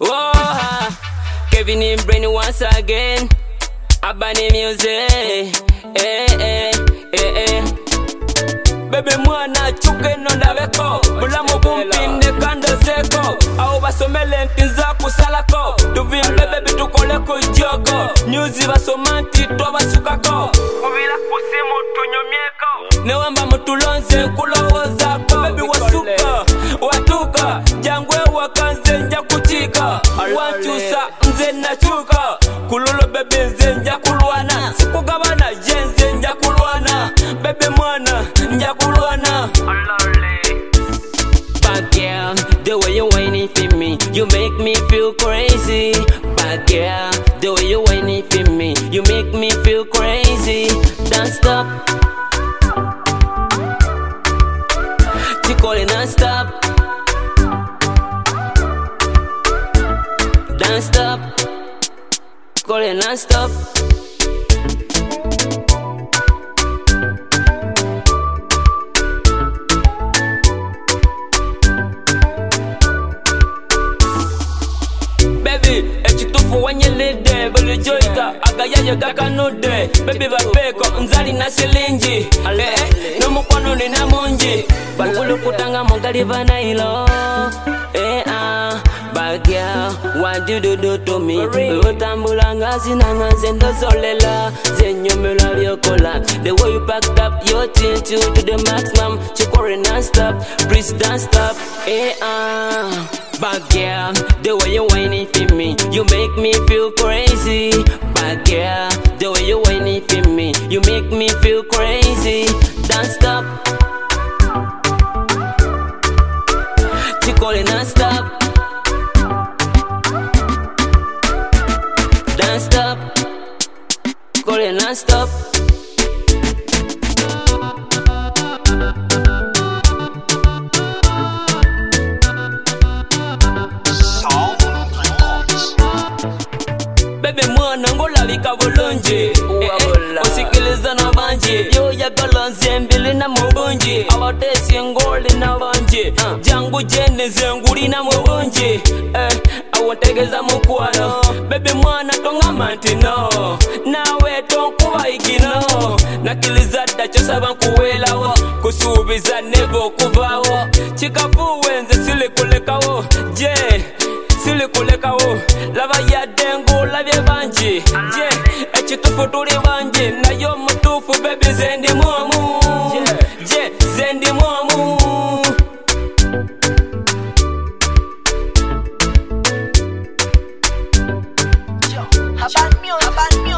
Oh, Kevin in brain once again. Abani music. Baby mwana chuke nonda weko. Bulamu bumpinde kando seko. Au basomele ntinza kusalako. Tuvimbe baby tukole kujogo. Nyuzi basomanti toba sukako. Kubila kusimu tunyomyeko. Newamba mutulonze kulowoza ko. Baby wasuka, watuka. Jangwe wakanze nja kuchika. Wanchusa mze na chuka. Kulolo baby nze nja kulwana. Sikugabana jenze nja kulwana. Baby mwana nja kulwana. Bad girl, the way you whining for me, you make me feel crazy. Bad girl, the way you whining for me, you make me feel crazy. Don't stop. You calling non-stop. Don't stop. Calling non-stop. Baby, echitufu wanyelede bele joika agayaye gakanude. Baby bapeko nzali na silinji. Nomukwano nina munji. Bakulu kutanga mongali vanailo. Bad girl, what do to me? Utambula ngazi na nganze ndozolela. Zenyomela vyokola. The way you backed up your chin to the maximum. Chikore non-stop, please don't stop. Bad girl, the way you whining for me, you make me feel crazy. Bad girl, the way you whining for me, you make me feel crazy. Don't stop. Chikole non-stop. Don't stop. Chikole non-stop. Baby mwana ngola vika volonje. Usikiliza na banji. Yo ya galonzi mbili na mbunji. Awatesi ngoli na banji. Jangu jene zenguri na mbunji. Awategeza mkwano. Baby mwana tonga mantino. Nawe tonkuwa ikino. Nakiliza dachosa bankuwela wo. Kusubiza nebo kubawo. Chikafu wenze sili kulekawo. Sili kulekawo. Lava ya dengu lavye banji. Echitufu tuli banji. Na yo mutufu baby zendi mwamu. Zendi mwamu. Urban music.